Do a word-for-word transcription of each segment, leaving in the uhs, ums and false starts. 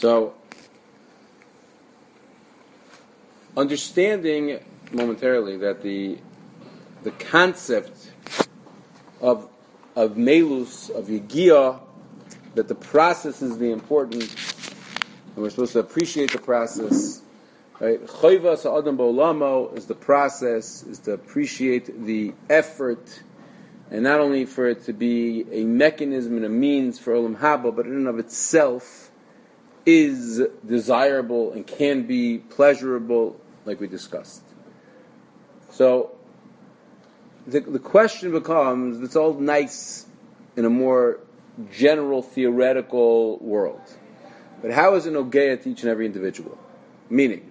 So, understanding momentarily that the the concept of of melus, of yigia, that the process is the important, and we're supposed to appreciate the process. Right? Choivas ha'adam ba'olamo is the process, is to appreciate the effort, and not only for it to be a mechanism and a means for olam haba, but in and of itself is desirable and can be pleasurable, like we discussed. So, the the question becomes, it's all nice in a more general theoretical world, but how is it nogeya to each and every individual? Meaning,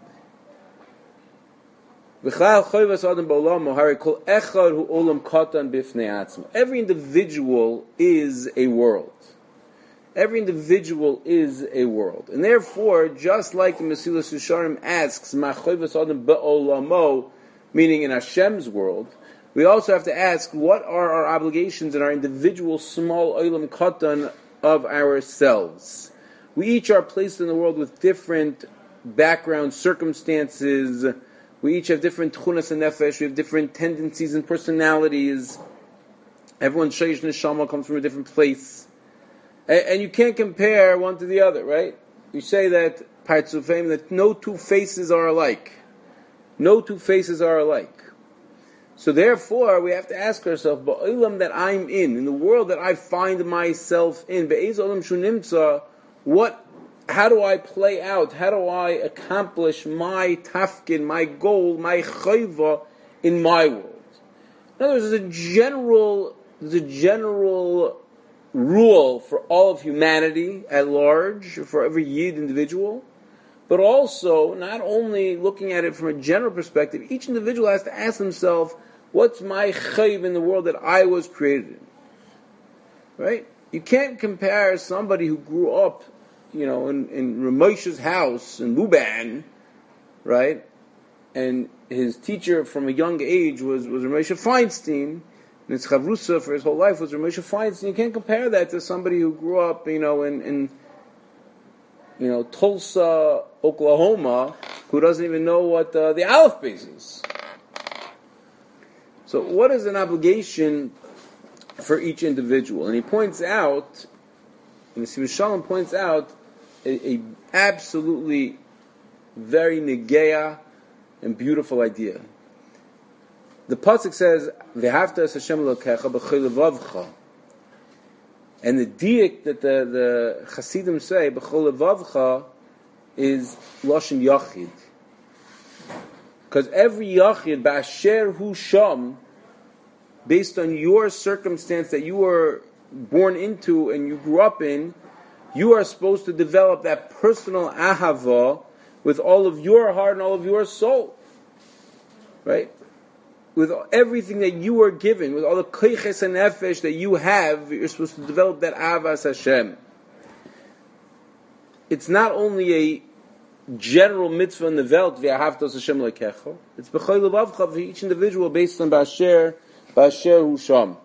every individual is a world. Every individual is a world. And therefore, just like the Mesilas Yesharim asks, meaning in Hashem's world, we also have to ask, what are our obligations in our individual small olam katan of ourselves? We each are placed in the world with different background circumstances. We each have different tchunas and nefesh. We have different tendencies and personalities. Everyone's sheish neshama comes from a different place. And, and you can't compare one to the other, right? You say that, partzufim, that no two faces are alike. No two faces are alike. So therefore, we have to ask ourselves, ba'olam that I'm in, in the world that I find myself in, be'ez olam shu nimtza, what, how do I play out, how do I accomplish my tafkin, my goal, my chayva in my world? In other words, there's a general, there's a general rule for all of humanity at large, for every yid individual, but also, not only looking at it from a general perspective, each individual has to ask himself, what's my chayv in the world that I was created in? Right? You can't compare somebody who grew up, you know, in, in Ramosha's house in Luban, right? And his teacher from a young age was, was Ramosha Feinstein, and his chavrusa for his whole life was Ramosha Feinstein. You can't compare that to somebody who grew up, you know, in, in you know, Tulsa, Oklahoma, who doesn't even know what uh, the Aleph base is. So what is an obligation for each individual? And he points out, and the Sivir Shalom points out, a, a absolutely very negeya and beautiful idea. The pasuk says, "V'havta es Hashem Elokecha b'chol levavcha," and the diak that the the Hasidim say, "b'chol levavcha," is lashon yachid, because every yachid ba'asher hu sham, based on your circumstance that you were born into and you grew up in, you are supposed to develop that personal ahava with all of your heart and all of your soul, right? With everything that you are given, with all the koiches and nefesh that you have, you're supposed to develop that avas Hashem. It's not only a general mitzvah in the Welt, v'ahavtos Hashem lekecha. It's b'chol levavcha for each individual based on ba'asher, ba'asher hu sham.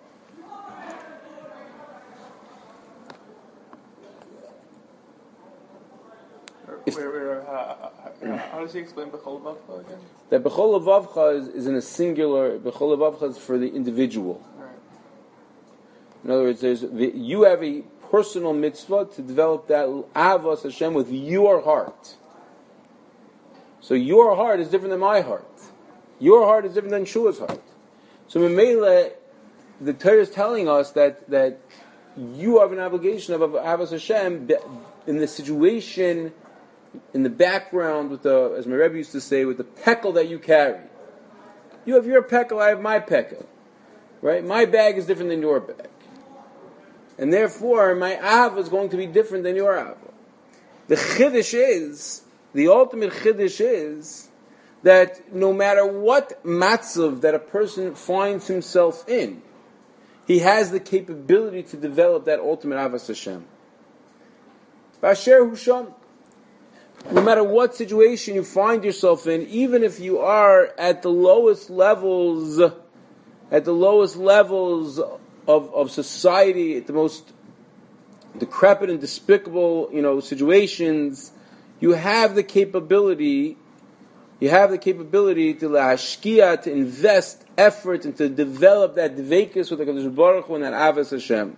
Where, where, uh, uh, how does he explain b'chol levavcha again? That b'chol levavcha is, is in a singular. B'chol levavcha is for the individual. Right. In other words, there's the, you have a personal mitzvah to develop that avos Hashem with your heart. So your heart is different than my heart. Your heart is different than Shua's heart. So Memele, the Torah is telling us that that you have an obligation of avos Hashem in the situation, in the background, with the, as my Rebbe used to say, with the pekel that you carry. You have your pekel, I have my pekel. Right? My bag is different than your bag. And therefore, my av is going to be different than your av. The chiddush is, the ultimate chiddush is, that no matter what matzav that a person finds himself in, he has the capability to develop that ultimate avas Hashem. B'asher hu sham. No matter what situation you find yourself in, even if you are at the lowest levels, at the lowest levels of, of society, at the most decrepit and despicable, you know, situations, you have the capability, you have the capability to la'ashkia, to invest effort and to develop that dveikus with the HaKadosh Baruch Hu and that avos Hashem.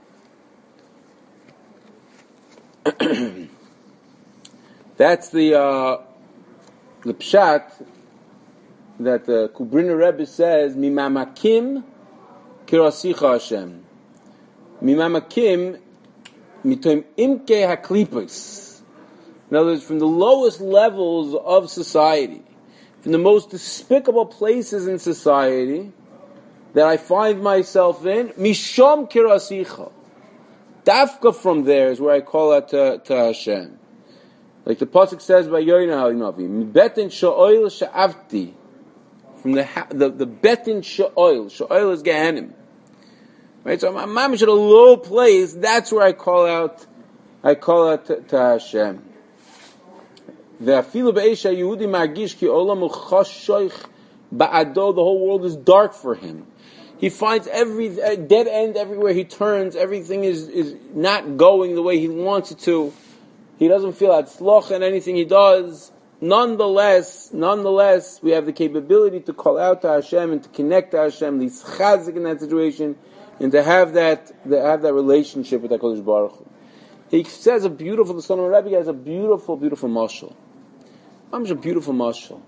That's the uh, the pshat that the Kubriner Rebbe says, Mimamakim kirasicha Hashem. Mimamakim mitoim imke haklipos. In other words, from the lowest levels of society, from the most despicable places in society that I find myself in, mishom kirasicha. Dafka from there is where I call out to, to Hashem. Like the pasuk says by Yoina Halinavi, "Betin sha'oil sha'avti," from the the the betin sha'oil. Sha'oil is Gehenim, right? So I'm mamish at a low place. That's where I call out. I call out to, to Hashem. Ve'afilu be'esha Yehudi margish ki olam uchashoich ba'ado. The whole world is dark for him. He finds every dead end everywhere he turns. Everything is is not going the way he wants it to. He doesn't feel hatzlocha in anything he does. Nonetheless, nonetheless, we have the capability to call out to Hashem and to connect to Hashem, to be chazik in that situation, and to have that, to have that relationship with HaKadosh Baruch Hu. He says a beautiful, the son of Rebbe has a beautiful, beautiful mashal. I'm just a beautiful mashal.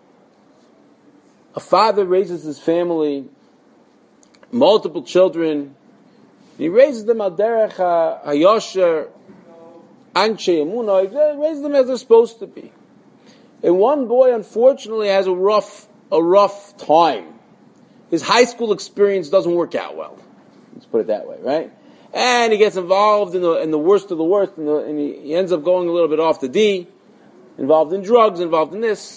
A father raises his family, multiple children. He raises them al derech hayosher, Anshe Emunah, he raised them as they're supposed to be. And one boy, unfortunately, has a rough, a rough time. His high school experience doesn't work out well. Let's put it that way, right? And he gets involved in the in the worst of the worst, and, the, and he, he ends up going a little bit off the D, involved in drugs, involved in this.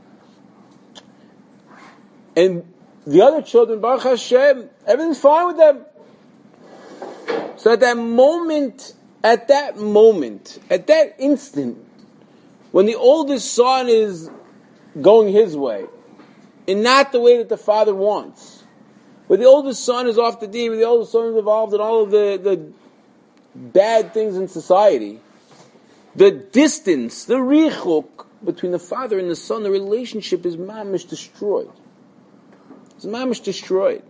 And the other children, Baruch Hashem, everything's fine with them. So at that moment, At that moment, at that instant, when the oldest son is going his way, and not the way that the father wants, where the oldest son is off the D, where the oldest son is involved in all of the, the bad things in society, the distance, the richuk between the father and the son, the relationship is mamish destroyed. It's mamish destroyed.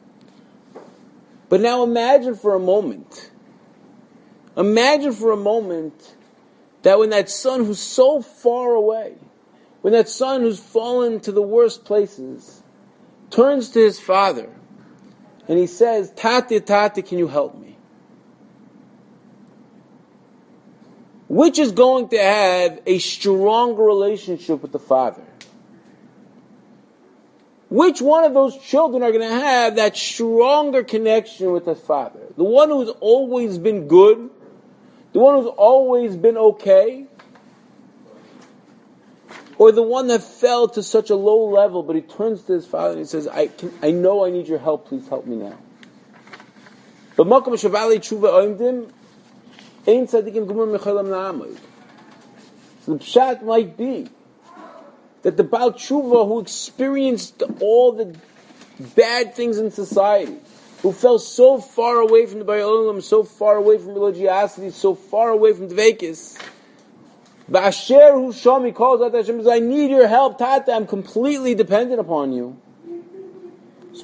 But now imagine for a moment, Imagine for a moment that when that son who's so far away, when that son who's fallen to the worst places, turns to his father and he says, Tati, Tati, can you help me? Which is going to have a stronger relationship with the father? Which one of those children are going to have that stronger connection with the father? The one who's always been good, the one who's always been okay, or the one that fell to such a low level, but he turns to his father and he says, I can, I know I need your help, please help me now. But Makom Shavali Tshuva Oimdim, Ein Tzadikim Gumur Mechalam Na'amod. So the pshat might be that the Baal Tshuva who experienced all the bad things in society, who fell so far away from the Bari Olam, so far away from religiosity, so far away from Dveikis, Ba'asher Hu Sham, he calls out to Hashem, says, I need your help, Tata, I'm completely dependent upon you. So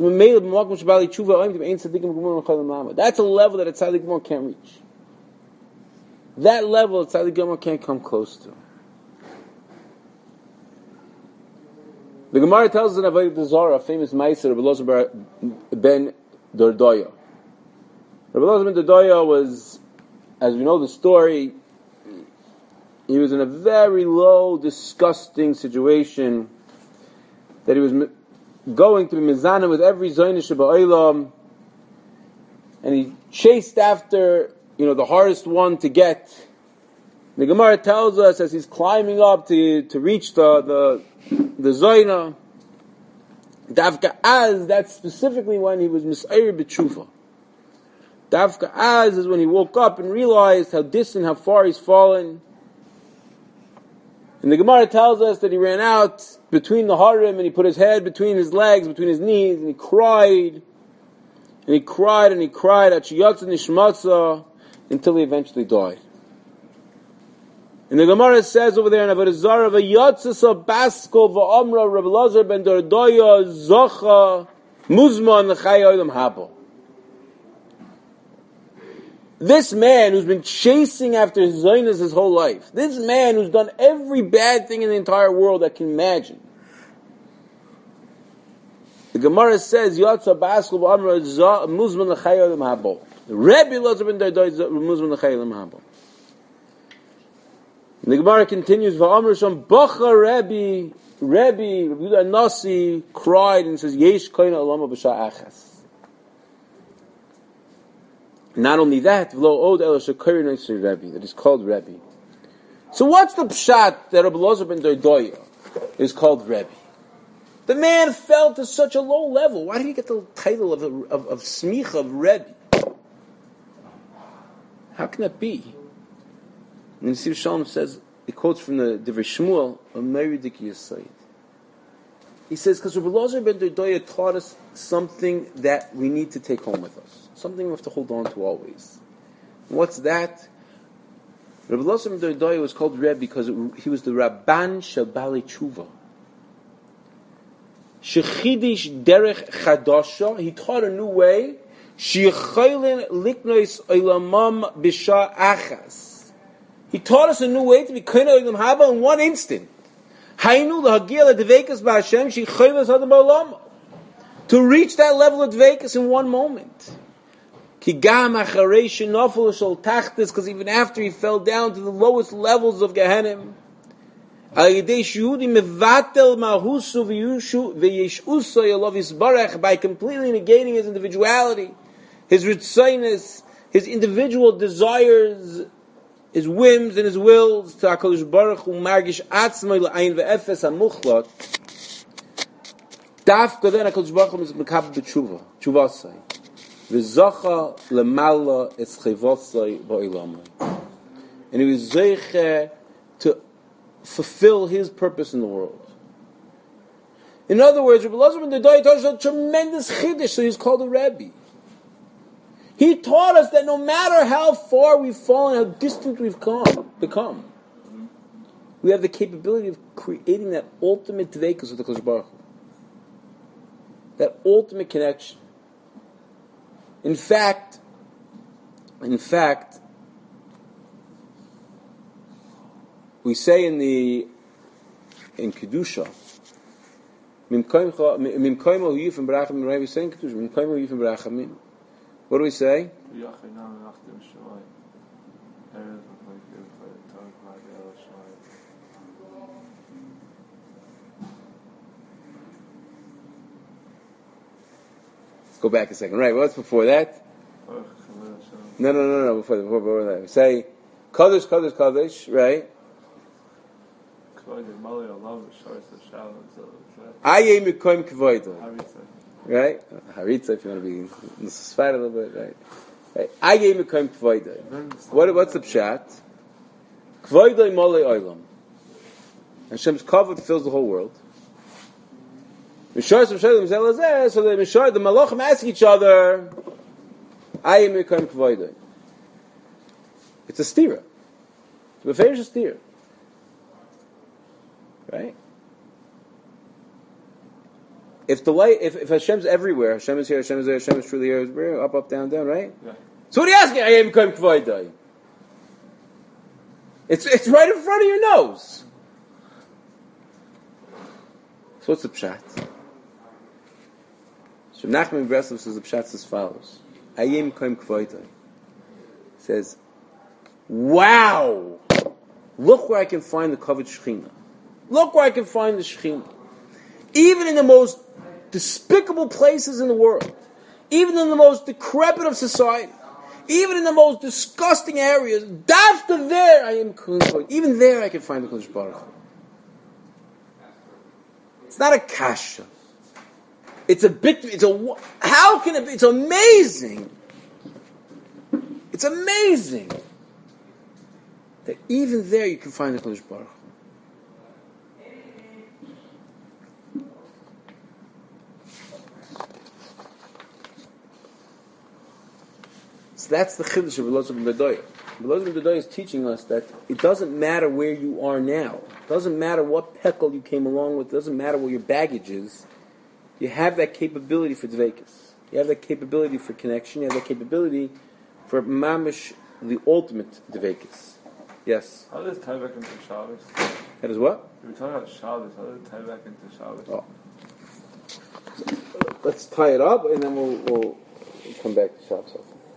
that's a level that a Tzaddik Gomor can't reach. That level a Tzaddik Gomor can't come close to. The Gemara tells us in Avodah Zarah, a famous Meiser, Rabbi Elazar ben Dordoya. Rabbi Elazar ben Dordoya was, as we know the story, he was in a very low, disgusting situation that he was going to be mizanim with every Zaynish ba'olam, and he chased after, you know, the hardest one to get. The Gemara tells us as he's climbing up to to reach the the the Zayna, Davka Az, that's specifically when he was Mis'ayir B'tshuva. Davka Az is when he woke up and realized how distant, how far he's fallen. And the Gemara tells us that he ran out between the harim and he put his head between his legs, between his knees, and he cried, and he cried and he cried, Achiyatza Nishmatza, until he eventually died. And the Gemara says over there in Avodah Zarah, "V'yatzasa basko v'amra Reb Elazar ben Dordoya zocha muzman l'chai olam haba." This man who's been chasing after his zaynas his whole life, this man who's done every bad thing in the entire world that can imagine. The Gemara says, "Yatsa baskul b'amra muzman l'chai olam haba." Rebbe Elazar ben Dordoya muzman l'chai olam haba. And the Gemara continues, "V'amr sham bacha Rebbe, Rebbe, Rebbe Yehuda Nasi cried and says, Yesh koina olama b'sha achas." Not only that, v'lo od ela shekari noisei Rebbe, that is called Rebbe. So what's the pshat that Rebbe Elazar ben Dordoya is called Rebbe? The man fell to such a low level. Why did he get the title of of, of smicha of Rebbe? How can that be? And Yisrael Shalom says, he quotes from the Divrei Shmuel, a very ridiculous side. He says, because Rebbe Elazar ben Dordoya taught us something that we need to take home with us. Something we have to hold on to always. And what's that? Rebbe Elazar ben Dordoya was called Rebbe because it, he was the Rabban Shel Balei Tshuva. Shechidish derech chadasha, he taught a new way. Shechaylin liknois olamam b'sha achas. He taught us a new way to be koina olam haba in one instant. Hainu lahagil adveikas b'Hashem shechaylas hadam ba'olam. To reach that level of dveikas in one moment. Ki gam acharei shenafel shel tachtis, because even after he fell down to the lowest levels of Gehenim, al yedei shehudi mevatel mahusu v'yeshuso yalav yisbarach, by completely negating his individuality, his ritzainis, his individual desires, his whims and his wills, to HaKadosh Baruch Hu margish atzmai l'ayin ve'efes ha'muchlot, dafka then HaKadosh Baruch Hu is mekabel b'tshuva, tshuvasai, v'zacha l'mala es chivosai ba'ilamai. And he was zeiche to fulfill his purpose in the world. In other words, Rebbe Elazar ben Dordoya taught us a tremendous chiddush, so he's called a Rebbe. He taught us that no matter how far we've fallen, how distant we've come, become, we have the capability of creating that ultimate dveikus with the Kodesh Baruch Hu. That ultimate connection. In fact, in fact, we say in the in Kedusha, Mim koimo yifim barachamim, right? We say in Kedusha, Mim koimo yifim barachamim. What do we say? Let's go back a second. Right, what's before that? No, no, no, no, before, before, before that. We say, Kadosh, Kadosh, Kadosh, right? Aye mikoim kvoida. Right? Haritza, if you want to be in the spot a little bit, right? Right. Aye mikoim kvoida. What, what's the pshat? Kvoida imolei oilam. Hashem's kavod fills the whole world. So the Mishar, the Malachim ask each other, Aye mikoim kvoida. It's a stira. It's a fair stira. Right? If the light, if, if Hashem's everywhere, Hashem is here, Hashem is there, Hashem is truly here, up, up, down, down, right? Yeah. So what are you asking? I am coming kvaydai. It's it's right in front of your nose. So what's the pshat? So Nachman Breslov says the pshat as follows: I am coming kvaydai. Says, wow, look where I can find the kavod Shechina. Look where I can find the Shechina. Even in the most despicable places in the world, even in the most decrepit of society, even in the most disgusting areas, dafka there I am, even there I can find the Kodesh Baruch Hu. It's not a kasha. It's a bit, it's a, how can it be? It's amazing. It's amazing that even there you can find the Kodesh Baruch Hu. So that's the chiddush of Elazar ben Dodoya. Elazar ben Dodoya is teaching us that it doesn't matter where you are now. It doesn't matter what pekel you came along with. It doesn't matter what your baggage is. You have that capability for dveikus. You have that capability for connection. You have that capability for mamish, the ultimate dveikus. Yes? How does it tie back into Shabbos? That is what? We were talking about Shabbos. How does it tie back into Shabbos? Oh. Let's tie it up and then we'll, we'll come back to Shabbos.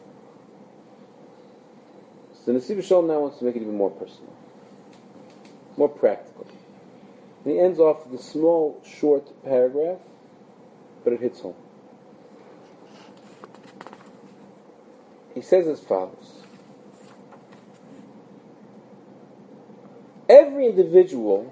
So Nasiv Shalom now wants to make it even more personal, more practical. And he ends off with a small, short paragraph, but it hits home. He says as follows: every individual,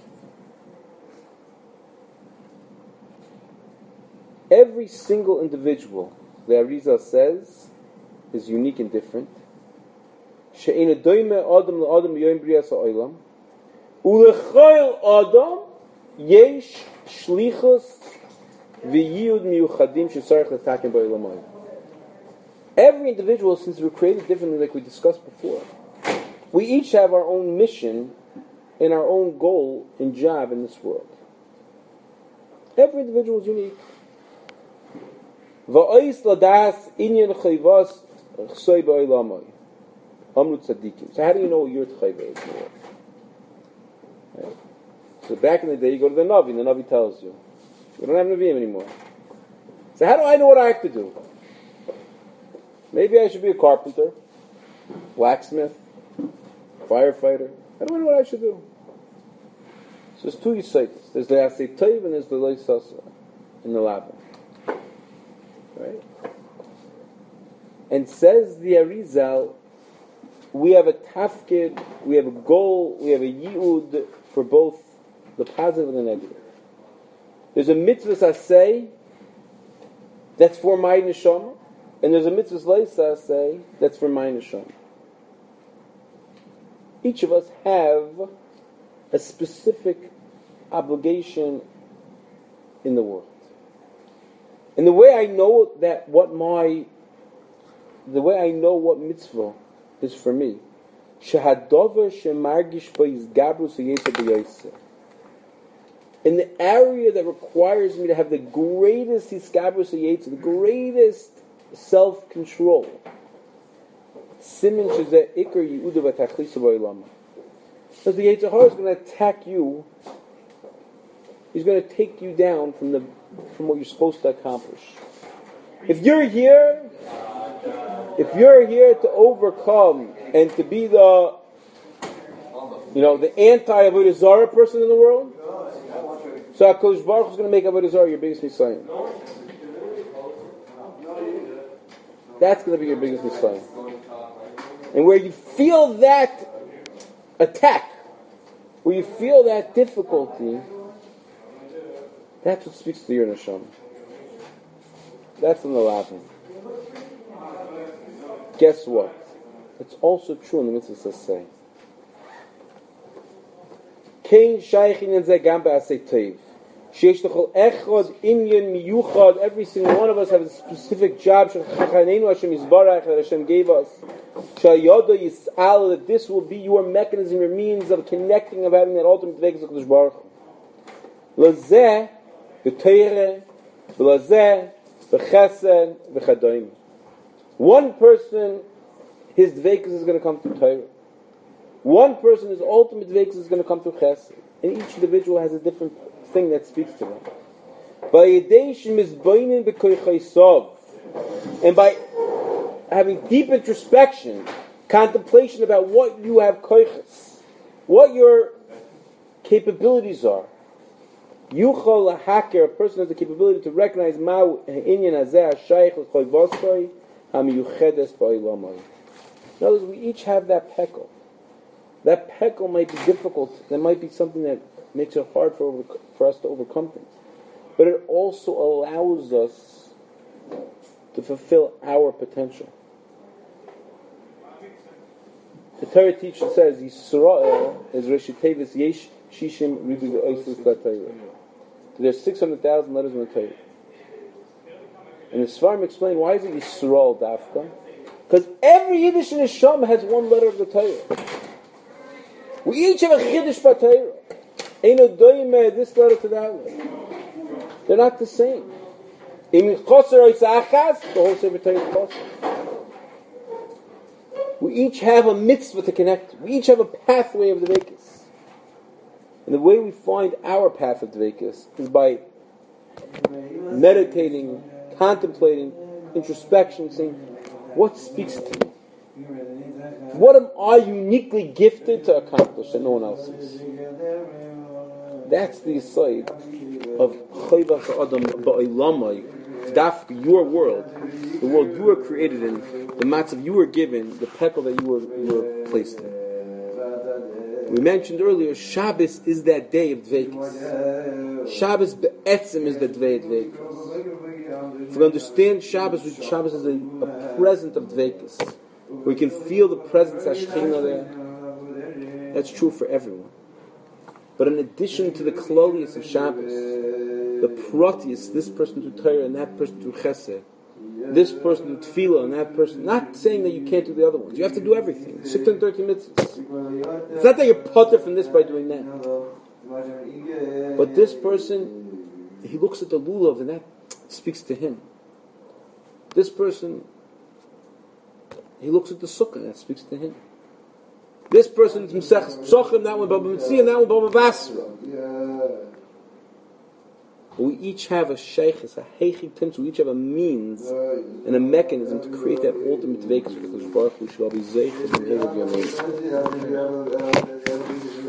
every single individual, the Arizal says, is unique and different. She'ena doime adam le'adam yoyim brias ha'olam, u'lechayil adam yesh shlichus v'yiyud miyuchadim she'sarech l'takim ba'olamai. Every individual, since we're created differently, like we discussed before, we each have our own mission and our own goal and job in this world. Every individual is unique. Va'ois ladas inyan chayvas chsoy ba'olamai. Amru tzadikim. So how do you know what your chayva is in the world? Right? So back in the day, you go to the Navi, and the Navi tells you. We don't have Naviim anymore. So how do I know what I have to do? Maybe I should be a carpenter, blacksmith, firefighter. I don't know what I should do. So there's two Yisaitis. There's the Asay Taiv and there's the Loi Sasa in the Laban. Right? And says the Arizal, we have a tafkid, we have a goal, we have a yi'ud for both the positive and the negative. There's a mitzvah asay that's for my neshama, and there's a mitzvah leisa asay that's for my neshama. Each of us have a specific obligation in the world. And the way I know that what my, the way I know what mitzvah is for me, shehadover shemargish b'yizgabru seyeta b'yoseh. In the area that requires me to have the greatest yizgabru seyeta, the greatest self-control, simin shezeh ikar yiuda v'tachlisa b'olam. Because the Yetzer Hara is going to attack you. He's going to take you down from the from what you're supposed to accomplish. If you're here, if you're here to overcome and to be the, you know, the anti-Avodah Zarah person in the world, so HaKadosh Baruch Hu is going to make Avodah Zarah your biggest Messiah. That's going to be your biggest Messiah. And where you feel that attack, where you feel that difficulty, that's what speaks to your neshama. That's in the laughing. Guess what? It's also true in the mitzvah say. Kein shaykhin en ze gam ba'asei tov. Sheish l'chol echad inyan miyuchad. Every single one of us has a specific job. Shechachanenu Hashem yisbarach that Hashem gave us. Shayada yis'al, that this will be your mechanism, your means of connecting, of having that ultimate dveikus with HaKadosh Baruch Hu. Lazeh v'teire v'lazeh v'chesed v'chadoim. One person, his dveikus is going to come through Torah. One person, his ultimate dveikus is going to come through chesed. And each individual has a different thing that speaks to them. And by having deep introspection, contemplation about what you have koiches, what your capabilities are, yuchal lahaker, a person has the capability to recognize ma inyan hazeh hashayich l'choy voskoy hamiyuchedes ba'olamai. In other words, we each have that pekel. That pekel might be difficult. That might be something that makes it hard for over, for us to overcome things. But it also allows us to fulfill our potential. The Torah teacher says, Yisrael is Reshit Tevis Yesh Shishim Ribu Oisus LaTorah. There's six hundred thousand letters in the Torah. And the Sfarim explain, why is it Yisrael Dafka? Because every Yiddish neshama has one letter of the Torah. We each have a Chiddush b'Torah. Eino doime this letter to that letter. They're not the same. In Choser Oisachas, the whole Sefer Torah is Choser. We each have a mitzvah to connect. We each have a pathway of the Dveikus. And the way we find our path of Dveikus is by meditating, contemplating, introspection, saying, what speaks to me? What am I uniquely gifted to accomplish that no one else is? That's the side of Chayvach Adam Ba'olamai, Dafka, your world, the world you were created in, the matzav you were given, the pekel that you were, you were placed in. We mentioned earlier, Shabbos is that day of Dveikus. Shabbos be'etzim is the Dvei Dveikus. If we understand Shabbos, Shabbos is a, a present of Dveikus. We can feel the presence of Shekhinah there. That's true for everyone. But in addition to the klolius of Shabbos, the protius, this person to Torah and that person to Chesed, this person to Tefillah and that person, not saying that you can't do the other ones. You have to do everything. six hundred thirty mitzvahs. It's not that you're putter from this by doing that. But this person, he looks at the lulav and that speaks to him. This person, he looks at the sukkah and that speaks to him. This person is Mesech Psochim, that one Baba Mitzvah, and that one Baba Basra. We each have a sheikhs, a heichik tim, so we each have a means and a mechanism to create that ultimate veikus. Because Baruch Hu shall be zeichet and of your name.